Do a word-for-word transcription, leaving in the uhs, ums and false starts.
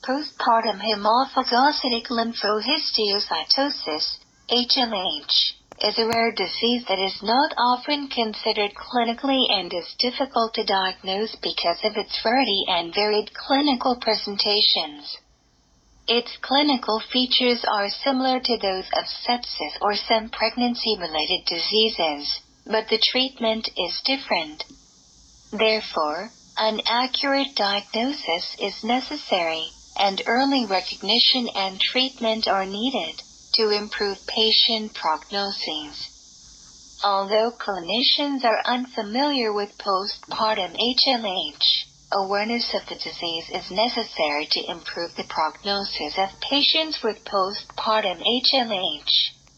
postpartum hemophagocytic lymphohistiocytosis, H L H, is a rare disease that is not often considered clinically and is difficult to diagnose because of its rarity and varied clinical presentations. Its clinical features are similar to those of sepsis or some pregnancy-related diseases, but the treatment is different. Therefore, an accurate diagnosis is necessary, and early recognition and treatment are needed to improve patient prognoses. Although clinicians are unfamiliar with postpartum H L H, awareness of the disease is necessary to improve the prognosis of patients with postpartum H L H.